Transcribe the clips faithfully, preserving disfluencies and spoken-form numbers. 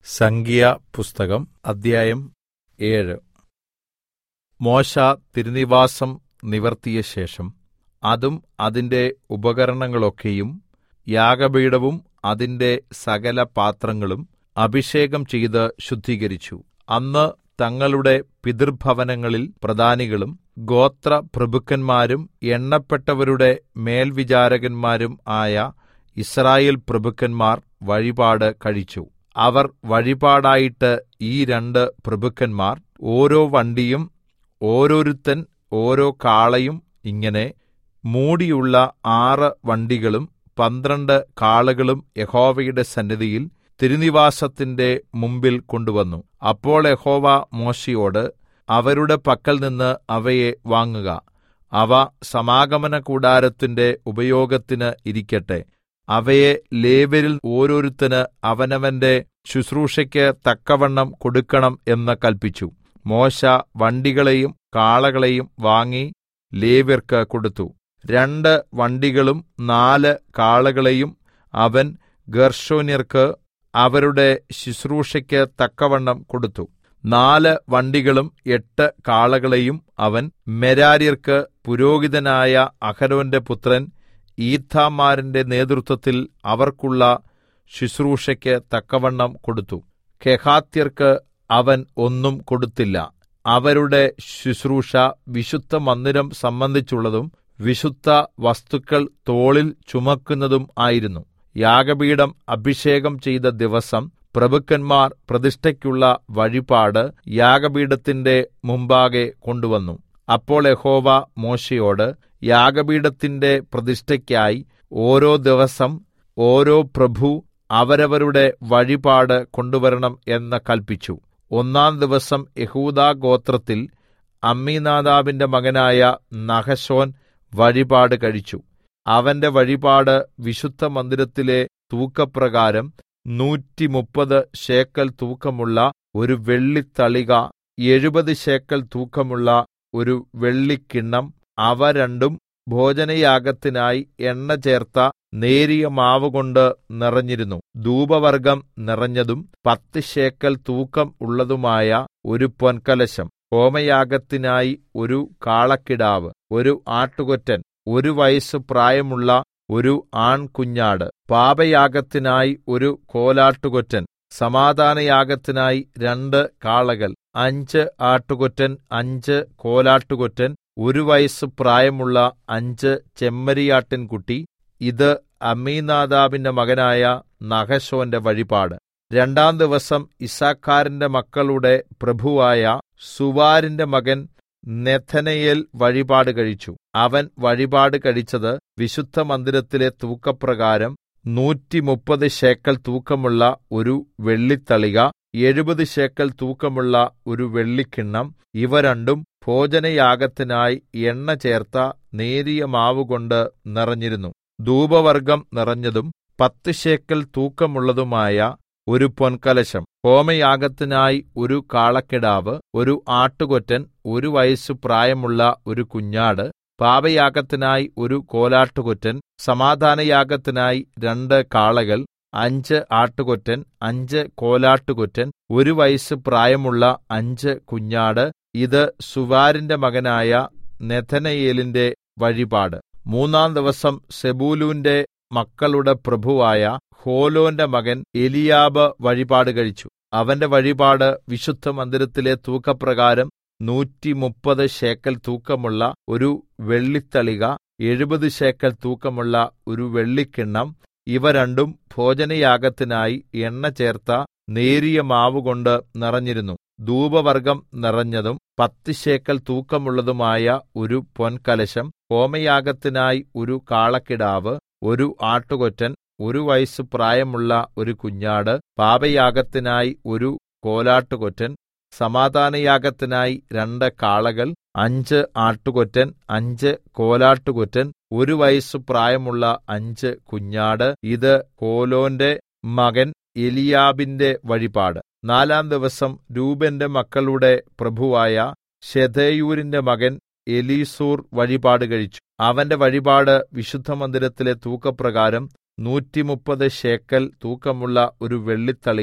സംഖ്യാപുസ്തകം അദ്ധ്യായം ഏഴ്. മോശെ തിരുനിവാസം നിവർത്തിയശേഷം അതും അതിന്റെ ഉപകരണങ്ങളൊക്കെയും യാഗപീഠവും അതിന്റെ സകലപാത്രങ്ങളും അഭിഷേകം ചെയ്ത് ശുദ്ധീകരിച്ചു. അന്ന് തങ്ങളുടെ പിതൃഭവനങ്ങളിൽ പ്രധാനികളും ഗോത്രപ്രഭുക്കന്മാരും എണ്ണപ്പെട്ടവരുടെ മേൽവിചാരകന്മാരും ആയ യിസ്രായേൽ പ്രഭുക്കന്മാർ വഴിപാട് കഴിച്ചു. അവർ വഴിപാടായിട്ട് ഈ രണ്ട് പ്രഭുക്കന്മാർ ഓരോ വണ്ടിയും ഓരോരുത്തൻ ഓരോ കാളയും ഇങ്ങനെ മൂടിയുള്ള ആറ് വണ്ടികളും പന്ത്രണ്ട് കാളകളും യഹോവയുടെ സന്നിധിയിൽ തിരുനിവാസത്തിന്റെ മുമ്പിൽ കൊണ്ടുവന്നു. അപ്പോൾ യഹോവ മോശെയോട്, അവരുടെ പക്കൽനിന്ന് അവയെ വാങ്ങുക, അവ സമാഗമനകൂടാരത്തിന്റെ ഉപയോഗത്തിന് ഇരിക്കട്ടെ. അവയെ ലേവ്യരിൽ ഓരോരുത്തന് അവനവന്റെ ശുശ്രൂഷയ്ക്ക് തക്കവണ്ണം കൊടുക്കണം എന്ന് കല്പിച്ചു. മോശെ വണ്ടികളെയും കാളകളെയും വാങ്ങി ലേവ്യർക്ക് കൊടുത്തു. രണ്ട് വണ്ടികളും നാല് കാളകളെയും അവൻ ഗേർശോന്യർക്ക് അവരുടെ ശുശ്രൂഷയ്ക്ക് തക്കവണ്ണം കൊടുത്തു. നാല് വണ്ടികളും എട്ട് കാളകളെയും അവൻ മെരാര്യർക്ക് പുരോഹിതനായ അഹരോന്റെ പുത്രൻ ഈഥാമാരിന്റെ നേതൃത്വത്തിൽ അവർക്കുള്ള ശുശ്രൂഷയ്ക്ക് തക്കവണ്ണം കൊടുത്തു. കെഹാത്യർക്ക് അവൻ ഒന്നും കൊടുത്തില്ല. അവരുടെ ശുശ്രൂഷ വിശുദ്ധമന്ദിരം സംബന്ധിച്ചുള്ളതും വിശുദ്ധ വസ്തുക്കൾ തോളിൽ ചുമക്കുന്നതും ആയിരുന്നു. യാഗപീഠം അഭിഷേകം ചെയ്ത ദിവസം പ്രഭുക്കന്മാർ പ്രതിഷ്ഠയ്ക്കുള്ള വഴിപാട് യാഗപീഠത്തിന്റെ മുമ്പാകെ കൊണ്ടുവന്നു. അപ്പോൾ യഹോവ മോശെയോട്, യാഗപീഠത്തിന്റെ പ്രതിഷ്ഠയ്ക്കായി ഓരോ ദിവസം ഓരോ പ്രഭു അവരവരുടെ വഴിപാട് കൊണ്ടുവരണം എന്ന് കല്പിച്ചു. ഒന്നാം ദിവസം യെഹൂദാ ഗോത്രത്തിൽ അമ്മീനാദാബിന്റെ മകനായ നഹശോൻ വഴിപാട് കഴിച്ചു. അവന്റെ വഴിപാട് വിശുദ്ധമന്ദിരത്തിലെ തൂക്കപ്രകാരം നൂറ്റിമുപ്പത് ശേക്കൽ തൂക്കമുള്ള ഒരു വെള്ളിത്തളിക, എഴുപത് ശേക്കൽ തൂക്കമുള്ള ഒരു വെള്ളിക്കിണ്ണം, അവ രണ്ടും ഭോജനയാഗത്തിനായി എണ്ണ ചേർത്ത നേരിയ മാവുകൊണ്ട് നിറഞ്ഞിരുന്നു. ധൂപവർഗ്ഗം നിറഞ്ഞതും പത്ത് ശേക്കൽ തൂക്കം ഉള്ളതുമായ ഒരു പൊൻകലശം, ഹോമയാഗത്തിനായി ഒരു കാളക്കിടാവ്, ഒരു ആട്ടുകൊറ്റൻ, ഒരു വയസ്സ് പ്രായമുള്ള ഒരു ആൺകുഞ്ഞാട്, പാപയാഗത്തിനായി ഒരു കോലാട്ടുകൊറ്റൻ, സമാധാനയാഗത്തിനായി രണ്ട് കാളകൾ, അഞ്ച് ആട്ടുകൊറ്റൻ, അഞ്ച് കോലാട്ടുകൊറ്റൻ, ഒരു വയസ്സ് പ്രായമുള്ള അഞ്ച് ചെമ്മരിയാട്ടിൻകുട്ടി. ഇത് അമ്മീനാദാബിന്റെ മകനായ നഹശോന്റെ വഴിപാട്. രണ്ടാം ദിവസം യിസ്സാഖാരിന്റെ മക്കളുടെ പ്രഭുവായ സുവാരിന്റെ മകൻ നെഥനയേൽ വഴിപാട് കഴിച്ചു. അവൻ വഴിപാട് കഴിച്ചത് വിശുദ്ധമന്ദിരത്തിലെ തൂക്കപ്രകാരം നൂറ്റിമുപ്പത് ശേക്കൽ തൂക്കമുള്ള ഒരു വെള്ളിത്തളിക, എഴുപത് ശേക്കൽ തൂക്കമുള്ള ഒരു വെള്ളിക്കിണ്ണം, ഇവ രണ്ടും ഭോജനയാഗത്തിനായി എണ്ണ ചേർത്ത നേരിയ മാവുകൊണ്ട് നിറഞ്ഞിരുന്നു. ധൂപവർഗ്ഗം നിറഞ്ഞതും പത്ത് ശേക്കൽ തൂക്കമുള്ളതുമായ ഒരു പൊൻകലശം, ഹോമയാഗത്തിനായി ഒരു കാളക്കിടാവ്, ഒരു ആട്ടുകൊറ്റൻ, ഒരു വയസ്സു പ്രായമുള്ള ഒരു കുഞ്ഞാട്, പാപയാഗത്തിനായി ഒരു കോലാട്ടുകൊറ്റൻ, സമാധാനയാഗത്തിനായി രണ്ട് കാളകൾ, അഞ്ച് ആട്ടുകൊറ്റൻ, അഞ്ച് കോലാട്ടുകൊറ്റൻ, ഒരു വയസ്സ് പ്രായമുള്ള അഞ്ച് കുഞ്ഞാട്. ഇത് സുവാരിന്റെ മകനായ നെഥനയേലിന്റെ വഴിപാട്. മൂന്നാം ദിവസം സെബൂലൂന്റെ മക്കളുടെ പ്രഭുവായ ഹോലോന്റെ മകൻ എലിയാബ് വഴിപാട് കഴിച്ചു. അവന്റെ വഴിപാട് വിശുദ്ധമന്ദിരത്തിലെ തൂക്കപ്രകാരം നൂറ്റിമുപ്പത് ശേക്കൽ തൂക്കമുള്ള ഒരു വെള്ളിത്തളിക, എഴുപത് ശേക്കൽ തൂക്കമുള്ള ഒരു വെള്ളിക്കിണ്ണം, ഇവ രണ്ടും ഭോജനയാഗത്തിനായി എണ്ണ ചേർത്ത നേരിയ മാവുകൊണ്ട് നിറഞ്ഞിരുന്നു. ധൂപവർഗ്ഗം നിറഞ്ഞതും പത്ത് ശേക്കൽ തൂക്കമുള്ളതുമായ ഒരു പൊൻകലശം, ഹോമയാഗത്തിനായി ഒരു കാളക്കിടാവ്, ഒരു ആട്ടുകൊറ്റൻ, ഒരു വയസ്സ് പ്രായമുള്ള ഒരു കുഞ്ഞാട്, പാപയാഗത്തിനായി ഒരു കോലാട്ടുകൊറ്റൻ, സമാധാനയാഗത്തിനായി രണ്ട് കാളകൾ, അഞ്ച് ആട്ടുകൊറ്റൻ, അഞ്ച് കോലാട്ടുകൊറ്റൻ, ഒരു വയസ്സ് പ്രായമുള്ള അഞ്ച് കുഞ്ഞാട്. ഇത് ഹോലോന്റെ മകൻ എലിയാബിന്റെ വഴിപാട്. നാലാം ദിവസം രൂബേന്റെ മക്കളുടെ പ്രഭുവായ ശെദേയൂരിന്റെ മകൻ എലീസൂർ വഴിപാട് കഴിച്ചു. അവന്റെ വഴിപാട് വിശുദ്ധമന്ദിരത്തിലെ തൂക്കപ്രകാരം നൂറ്റിമുപ്പത് ശേക്കൽ തൂക്കമുള്ള ഒരു വെള്ളിത്തളിക,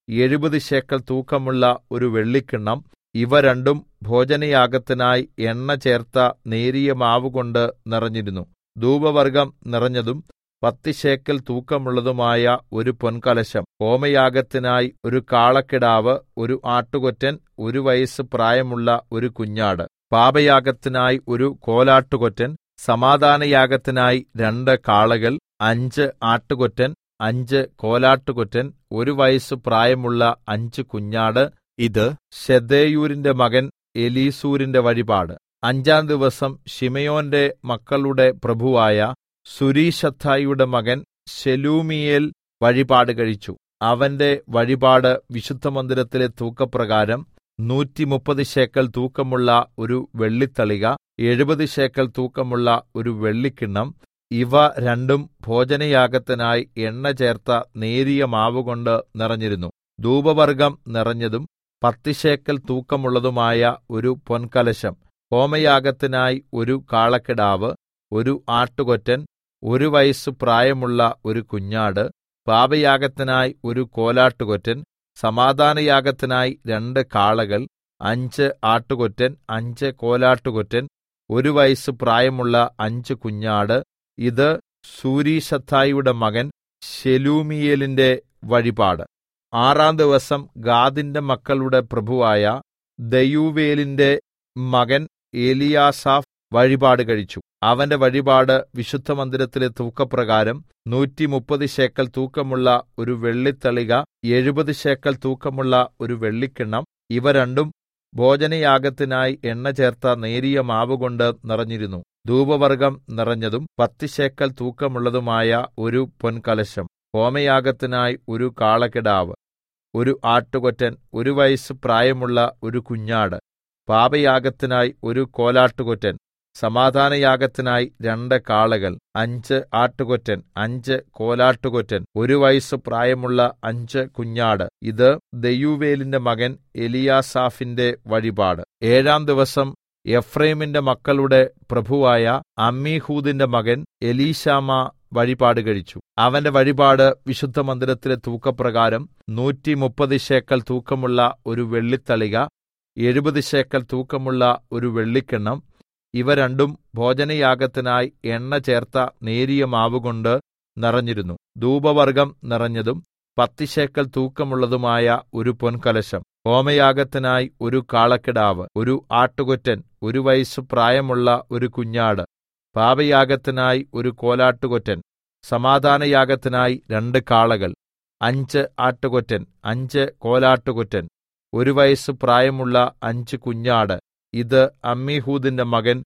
എഴുപത് ശേക്കെൽ തൂക്കമുള്ള ഒരു വെള്ളിക്കിണ്ണം. ഇവ രണ്ടും ഭോജനയാഗത്തിനായി എണ്ണ ചേർത്ത നേരിയ മാവുകൊണ്ട് നിറഞ്ഞിരുന്നു. ധൂപവർഗ്ഗം നിറഞ്ഞതും പത്ത് ശേക്കെൽ തൂക്കമുള്ളതുമായ ഒരു പൊൻകലശം. ഹോമയാഗത്തിനായി ഒരു കാളക്കിടാവ്, ഒരു ആട്ടുകൊറ്റൻ, ഒരു വയസ്സ് പ്രായമുള്ള ഒരു കുഞ്ഞാട്. പാപയാഗത്തിനായി ഒരു കോലാട്ടുകൊറ്റൻ, സമാധാനയാഗത്തിനായി രണ്ട് കാളകൾ, അഞ്ച് ആട്ടുകൊറ്റൻ, അഞ്ച് കോലാട്ടുകൊറ്റൻ, ഒരു വയസ്സ് പ്രായമുള്ള അഞ്ച് കുഞ്ഞാട്. ഇത് ശെദേയൂരിന്റെ മകൻ എലീസൂരിന്റെ വഴിപാട്. അഞ്ചാം ദിവസം ശിമെയോന്റെ മക്കളുടെ പ്രഭുവായ സുരീശദ്ദായിയുടെ മകൻ ശെലൂമീയേൽ വഴിപാട് കഴിച്ചു. അവന്റെ വഴിപാട് വിശുദ്ധമന്ദിരത്തിലെ തൂക്കപ്രകാരം നൂറ്റിമുപ്പത് ശേക്കെൽ തൂക്കമുള്ള ഒരു വെള്ളിത്തളിക, എഴുപത് ശേക്കെൽ തൂക്കമുള്ള ഒരു വെള്ളിക്കിണ്ണം. ഇവ രണ്ടും ഭോജനയാഗത്തിനായി എണ്ണ ചേർത്ത നേരിയ മാവുകൊണ്ട് നിറഞ്ഞിരുന്നു. ധൂപവർഗ്ഗം നിറഞ്ഞതും പത്ത് ശേക്കെൽ തൂക്കമുള്ളതുമായ ഒരു പൊൻകലശം. ഹോമയാഗത്തിനായി ഒരു കാളക്കിടാവ്, ഒരു ആട്ടുകൊറ്റൻ, ഒരു വയസ്സ് പ്രായമുള്ള ഒരു കുഞ്ഞാട്. പാപയാഗത്തിനായി ഒരു കോലാട്ടുകൊറ്റൻ, സമാധാനയാഗത്തിനായി രണ്ട് കാളകൾ, അഞ്ച് ആട്ടുകൊറ്റൻ, അഞ്ച് കോലാട്ടുകൊറ്റൻ, ഒരു വയസ്സ് പ്രായമുള്ള അഞ്ച് കുഞ്ഞാട്. ഇത് സൂരീശദ്ദായിയുടെ മകൻ ശെലൂമീയേലിന്റെ വഴിപാട്. ആറാം ദിവസം ഗാദിന്റെ മക്കളുടെ പ്രഭുവായ ദെയൂവേലിന്റെ മകൻ എലീയാസാഫ് വഴിപാട് കഴിച്ചു. അവന്റെ വഴിപാട് വിശുദ്ധമന്ദിരത്തിലെ തൂക്കപ്രകാരം നൂറ്റിമുപ്പത് ശേക്കെൽ തൂക്കമുള്ള ഒരു വെള്ളിത്തളിക, എഴുപത് ശേക്കെൽ തൂക്കമുള്ള ഒരു വെള്ളിക്കിണ്ണം. ഇവ രണ്ടും ഭോജനയാഗത്തിനായി എണ്ണ ചേർത്ത നേരിയ മാവുകൊണ്ട് നിറഞ്ഞിരുന്നു. ധൂപവർഗ്ഗം നിറഞ്ഞതും പത്ത് ശേക്കെൽ തൂക്കമുള്ളതുമായ ഒരു പൊൻകലശം. ഹോമയാഗത്തിനായി ഒരു കാളക്കിടാവ്, ഒരു ആട്ടുകൊറ്റൻ, ഒരു വയസ്സ് പ്രായമുള്ള ഒരു കുഞ്ഞാട്. പാപയാഗത്തിനായി ഒരു കോലാട്ടുകൊറ്റൻ, സമാധാനയാഗത്തിനായി രണ്ട് കാളകൾ, അഞ്ച് ആട്ടുകൊറ്റൻ, അഞ്ച് കോലാട്ടുകൊറ്റൻ, ഒരു വയസ്സ് പ്രായമുള്ള അഞ്ച് കുഞ്ഞാട്. ഇത് ദെയൂവേലിന്റെ മകൻ എലീയാസാഫിന്റെ വഴിപാട്. ഏഴാം ദിവസം എഫ്രയീമിന്റെ മക്കളുടെ പ്രഭുവായ അമ്മീഹൂദിന്റെ മകൻ എലീശാമാ വഴിപാട് കഴിച്ചു. അവന്റെ വഴിപാട് വിശുദ്ധമന്ദിരത്തിലെ തൂക്കപ്രകാരം നൂറ്റിമുപ്പത് ശേക്കെൽ തൂക്കമുള്ള ഒരു വെള്ളിത്തളിക, എഴുപത് ശേക്കെൽ തൂക്കമുള്ള ഒരു വെള്ളിക്കിണ്ണം. ഇവ രണ്ടും ഭോജനയാഗത്തിനായി എണ്ണ ചേർത്ത നേരിയ മാവുകൊണ്ട് നിറഞ്ഞിരുന്നു. ധൂപവർഗ്ഗം നിറഞ്ഞതും പത്ത് ശേക്കെൽ തൂക്കമുള്ളതുമായ ഒരു പൊൻകലശം. ഹോമയാഗത്തിനായി ഒരു കാളക്കിടാവ്, ഒരു ആട്ടുകൊറ്റൻ, ഒരു വയസ്സ് പ്രായമുള്ള ഒരു കുഞ്ഞാട്. പാപയാഗത്തിനായി ഒരു കോലാട്ടുകൊറ്റൻ, സമാധാനയാഗത്തിനായി രണ്ട് കാളകൾ, അഞ്ച് ആട്ടുകൊറ്റൻ, അഞ്ച് കോലാട്ടുകൊറ്റൻ, ഒരു വയസ്സ് പ്രായമുള്ള അഞ്ച് കുഞ്ഞാട്. ഇത് അമ്മീഹൂദിന്റെ മകൻ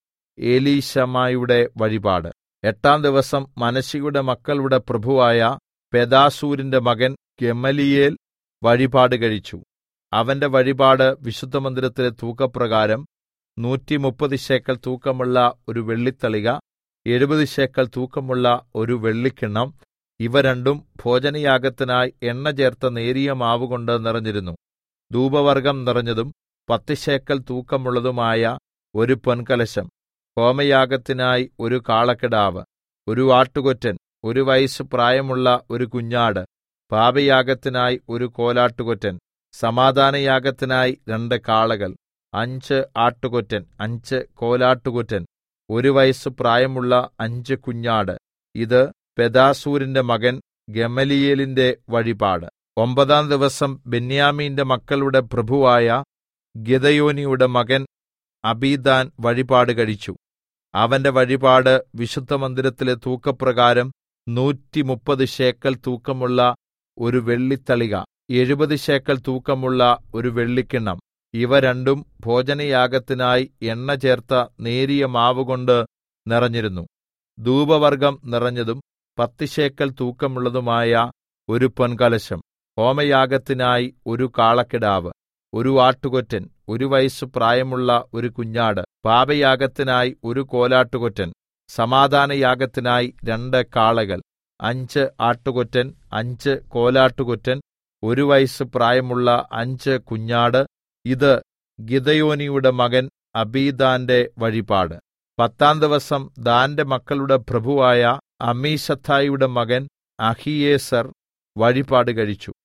എലീശാമയുടെ വഴിപാട്. എട്ടാം ദിവസം മനശ്ശെയുടെ മക്കളുടെ പ്രഭുവായ പെദാസൂരിന്റെ മകൻ ഗെമലിയേൽ വഴിപാട് കഴിച്ചു. അവന്റെ വഴിപാട് വിശുദ്ധമന്ദിരത്തിലെ തൂക്കപ്രകാരം നൂറ്റിമുപ്പത് ശേക്കെൽ തൂക്കമുള്ള ഒരു വെള്ളിത്തളിക, എഴുപത് ശേക്കെൽ തൂക്കമുള്ള ഒരു വെള്ളിക്കിണ്ണം. ഇവ രണ്ടും ഭോജനയാഗത്തിനായി എണ്ണ ചേർത്ത നേരിയ മാവുകൊണ്ട് നിറഞ്ഞിരുന്നു. ധൂപവർഗ്ഗം നിറഞ്ഞതും പത്ത് ശേക്കെൽ തൂക്കമുള്ളതുമായ ഒരു പൊൻകലശം. ഹോമയാഗത്തിനായി ഒരു കാളക്കിടാവ്, ഒരു ആട്ടുകൊറ്റൻ, ഒരു വയസ്സ് പ്രായമുള്ള ഒരു കുഞ്ഞാട്. പാപയാഗത്തിനായി ഒരു കോലാട്ടുകൊറ്റൻ, സമാധാനയാഗത്തിനായി രണ്ട് കാളകൾ, അഞ്ച് ആട്ടുകൊറ്റൻ, അഞ്ച് കോലാട്ടുകൊറ്റൻ, ഒരു വയസ്സ് പ്രായമുള്ള അഞ്ച് കുഞ്ഞാട്. ഇത് പെദാസൂരിന്റെ മകൻ ഗെമലിയേലിന്റെ വഴിപാട്. ഒമ്പതാം ദിവസം ബെന്യാമീന്റെ മക്കളുടെ പ്രഭുവായ ഗിദെയോനിയുടെ മകൻ അബീദാൻ വഴിപാട് കഴിച്ചു. അവന്റെ വഴിപാട് വിശുദ്ധമന്ദിരത്തിലെ തൂക്കപ്രകാരം നൂറ്റിമുപ്പത് ശേക്കെൽ തൂക്കമുള്ള ഒരു വെള്ളിത്തളിക, എഴുപത് ശേക്കെൽ തൂക്കമുള്ള ഒരു വെള്ളിക്കിണ്ണം. ഇവ രണ്ടും ഭോജനയാഗത്തിനായി എണ്ണ ചേർത്ത നേരിയ മാവുകൊണ്ട് നിറഞ്ഞിരുന്നു. ധൂപവർഗ്ഗം നിറഞ്ഞതും പത്ത് ശേക്കെൽ തൂക്കമുള്ളതുമായ ഒരു പൊൻകലശം. ഹോമയാഗത്തിനായി ഒരു കാളക്കിടാവ്, ഒരു ആട്ടുകൊറ്റൻ, ഒരു വയസ്സ് പ്രായമുള്ള ഒരു കുഞ്ഞാട്. പാപയാഗത്തിനായി ഒരു കോലാട്ടുകൊറ്റൻ, സമാധാനയാഗത്തിനായി രണ്ട് കാളകൾ, അഞ്ച് ആട്ടുകൊറ്റൻ, അഞ്ച് കോലാട്ടുകൊറ്റൻ, ഒരു വയസ്സ് പ്രായമുള്ള അഞ്ച് കുഞ്ഞാട്. ഇത് ഗിദെയോനിയുടെ മകൻ അബീദാന്റെ വഴിപാട്. പത്താം ദിവസം ദാന്റെ മക്കളുടെ പ്രഭുവായ അമ്മീശദ്ദായിയുടെ മകൻ അഹീയേസർ വഴിപാട് കഴിച്ചു.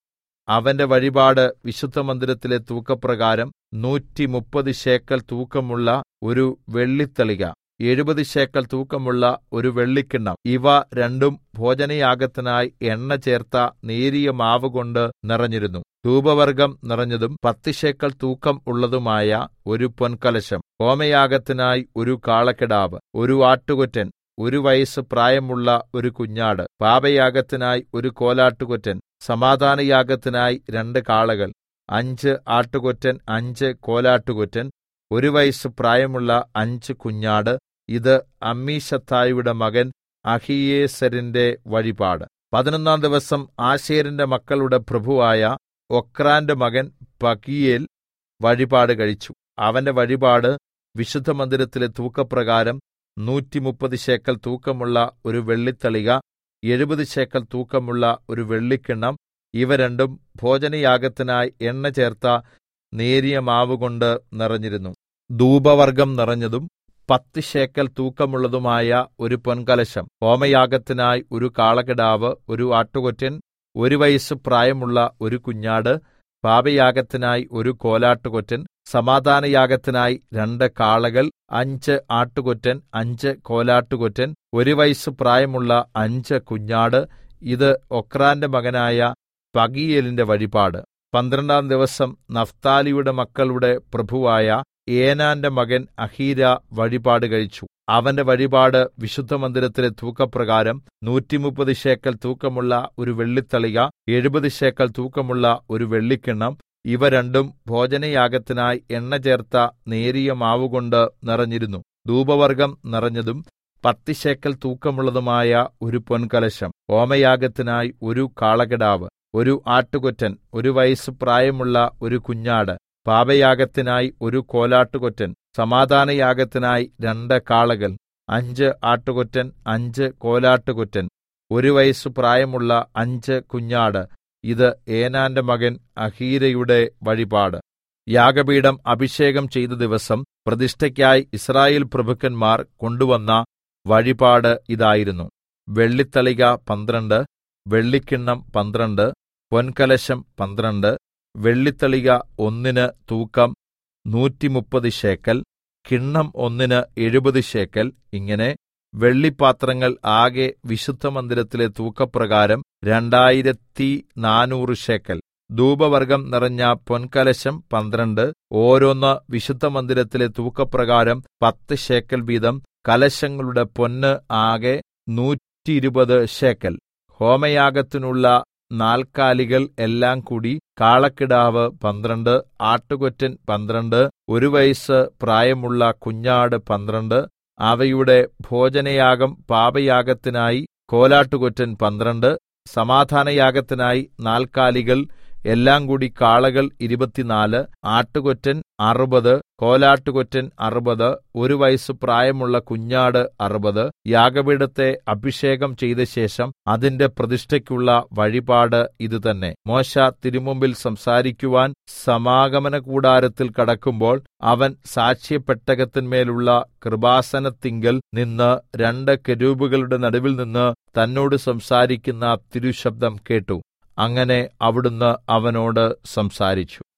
അവന്റെ വഴിപാട് വിശുദ്ധമന്ദിരത്തിലെ തൂക്കപ്രകാരം നൂറ്റിമുപ്പത് ശേക്കെൽ തൂക്കമുള്ള ഒരു വെള്ളിത്തളിക, എഴുപത് ശേക്കെൽ തൂക്കമുള്ള ഒരു വെള്ളിക്കിണ്ണം. ഇവ രണ്ടും ഭോജനയാഗത്തിനായി എണ്ണ ചേർത്ത നേരിയ മാവുകൊണ്ട് നിറഞ്ഞിരുന്നു. ധൂപവർഗ്ഗം നിറഞ്ഞതും പത്ത് ശേക്കെൽ തൂക്കം ഉള്ളതുമായ ഒരു പൊൻകലശം. ഹോമയാഗത്തിനായി ഒരു കാളക്കിടാവ്, ഒരു ആട്ടുകൊറ്റൻ, ഒരു വയസ്സ് പ്രായമുള്ള ഒരു കുഞ്ഞാട്. പാപയാഗത്തിനായി ഒരു കോലാട്ടുകൊറ്റൻ, സമാധാനയാഗത്തിനായി രണ്ട് കാളകൾ, അഞ്ച് ആട്ടുകൊറ്റൻ, അഞ്ച് കോലാട്ടുകൊറ്റൻ, ഒരു വയസ്സ് പ്രായമുള്ള അഞ്ച് കുഞ്ഞാട്. ഇത് അമ്മീശദ്ദായിയുടെ മകൻ അഹീയേസരിന്റെ വഴിപാട്. പതിനൊന്നാം ദിവസം ആശേരിന്റെ മക്കളുടെ പ്രഭുവായ ഒക്രാന്റെ മകൻ പഗീയേൽ വഴിപാട് കഴിച്ചു. അവന്റെ വഴിപാട് വിശുദ്ധമന്ദിരത്തിലെ തൂക്കപ്രകാരം നൂറ്റിമുപ്പത് ശേക്കെൽ തൂക്കമുള്ള ഒരു വെള്ളിത്തളിക, എഴുപത് ശേക്കെൽ തൂക്കമുള്ള ഒരു വെള്ളിക്കിണ്ണം. ഇവ രണ്ടും ഭോജനയാഗത്തിനായി എണ്ണ ചേർത്ത നേരിയ മാവുകൊണ്ട് നിറഞ്ഞിരുന്നു. ധൂപവർഗ്ഗം നിറഞ്ഞതും പത്ത് ശേക്കെൽ തൂക്കമുള്ളതുമായ ഒരു പൊൻകലശം. ഹോമയാഗത്തിനായി ഒരു കാളകിടാവ്, ഒരു ആട്ടുകൊറ്റൻ, ഒരു വയസ്സ് പ്രായമുള്ള ഒരു കുഞ്ഞാട്. പാപയാഗത്തിനായി ഒരു കോലാട്ടുകൊറ്റൻ, സമാധാനയാഗത്തിനായി രണ്ട് കാളകൾ, അഞ്ച് ആട്ടുകൊറ്റൻ, അഞ്ച് കോലാട്ടുകൊറ്റൻ, ഒരു വയസ്സ് പ്രായമുള്ള അഞ്ച് കുഞ്ഞാട്. ഇത് ഒക്രാന്റെ മകനായ പഗീയേലിന്റെ വഴിപാട്. പന്ത്രണ്ടാം ദിവസം നഫ്താലിയുടെ മക്കളുടെ പ്രഭുവായ ഏനാന്റെ മകൻ അഹീര വഴിപാട് കഴിച്ചു. അവന്റെ വഴിപാട് വിശുദ്ധമന്ദിരത്തിലെ തൂക്കപ്രകാരം നൂറ്റിമുപ്പത് ശേക്കെൽ തൂക്കമുള്ള ഒരു വെള്ളിത്തളിക, എഴുപത് ശേക്കെൽ തൂക്കമുള്ള ഒരു വെള്ളിക്കിണ്ണം. ഇവ രണ്ടും ഭോജനയാഗത്തിനായി എണ്ണ ചേർത്ത നേരിയ മാവുകൊണ്ട് നിറഞ്ഞിരുന്നു. ധൂപവർഗ്ഗം നിറഞ്ഞതും പത്ത് ശേക്കെൽ തൂക്കമുള്ളതുമായ ഒരു പൊൻകലശം. ഹോമയാഗത്തിനായി ഒരു കാളകിടാവ്, ഒരു ആട്ടുകൊറ്റൻ, ഒരു വയസ്സ് പ്രായമുള്ള ഒരു കുഞ്ഞാട്. പാപയാഗത്തിനായി ഒരു കോലാട്ടുകൊറ്റൻ, സമാധാനയാഗത്തിനായി രണ്ട് കാളകൾ, അഞ്ച് ആട്ടുകൊറ്റൻ, അഞ്ച് കോലാട്ടുകൊറ്റൻ, ഒരു വയസ്സ് പ്രായമുള്ള അഞ്ച് കുഞ്ഞാട്. ഇത് ഏനാന്റെ മകൻ അഹീരയുടെ വഴിപാട്. യാഗപീഠം അഭിഷേകം ചെയ്ത ദിവസം പ്രതിഷ്ഠയ്ക്കായി യിസ്രായേൽ പ്രഭുക്കന്മാർ കൊണ്ടുവന്ന വഴിപാട് ഇതായിരുന്നു: വെള്ളിത്തളിക പന്ത്രണ്ട്, വെള്ളിക്കിണ്ണം പന്ത്രണ്ട്, പൊൻകലശം പന്ത്രണ്ട്, വെള്ളിത്തളിക ഒന്നിന് തൂക്കം നൂറ്റിമുപ്പത് ശേക്കെൽ, കിണ്ണം ഒന്നിന് എഴുപത് ശേക്കെൽ. ഇങ്ങനെ വെള്ളിപ്പാത്രങ്ങൾ ആകെ വിശുദ്ധമന്ദിരത്തിലെ തൂക്കപ്രകാരം രണ്ടായിരത്തി നാനൂറ് ശേക്കെൽ. ധൂപവർഗ്ഗം നിറഞ്ഞ പൊൻകലശം പന്ത്രണ്ട്, ഓരോന്ന് വിശുദ്ധമന്ദിരത്തിലെ തൂക്കപ്രകാരം പത്ത് ശേക്കെൽ വീതം. കലശങ്ങളുടെ പൊന്ന് ആകെ നൂറ്റിയിരുപത് ശേക്കെൽ. ഹോമയാഗത്തിനുള്ള നാൽക്കാലികൾ എല്ലാം കൂടി കാളക്കിടാവ് പന്ത്രണ്ട്, ആട്ടുകൊറ്റൻ പന്ത്രണ്ട്, ഒരു വയസ്സ് പ്രായമുള്ള കുഞ്ഞാട് പന്ത്രണ്ട്. അവയുടെ ഭോജനയാഗം പാപയാഗത്തിനായി കോലാട്ടുകൊറ്റൻ പന്ത്രണ്ട്, സമാധാനയാഗത്തിനായി നാൽക്കാലികൾ എല്ലാം കൂടി കാളകൾ ഇരുപത്തിനാല്, ആട്ടുകൊറ്റൻ അറുപത്, കോലാട്ടുകൊറ്റൻ അറുപത്, ഒരു വയസ്സ് പ്രായമുള്ള കുഞ്ഞാട് അറുപത്. യാഗപീഠത്തെ അഭിഷേകം ചെയ്ത ശേഷം അതിന്റെ പ്രതിഷ്ഠയ്ക്കുള്ള വഴിപാട് ഇതുതന്നെ. മോശെ തിരുമുമ്പിൽ സംസാരിക്കുവാൻ സമാഗമനകൂടാരത്തിൽ കടക്കുമ്പോൾ അവൻ സാക്ഷ്യപെട്ടകത്തിന്മേലുള്ള കൃപാസനത്തിങ്കൽ നിന്ന് രണ്ട് കെരൂബുകളുടെ നടുവിൽ നിന്ന് തന്നോട് സംസാരിക്കുന്ന തിരുശബ്ദം കേട്ടു. അങ്ങനെ അവിടുന്ന് അവനോട് സംസാരിച്ചു.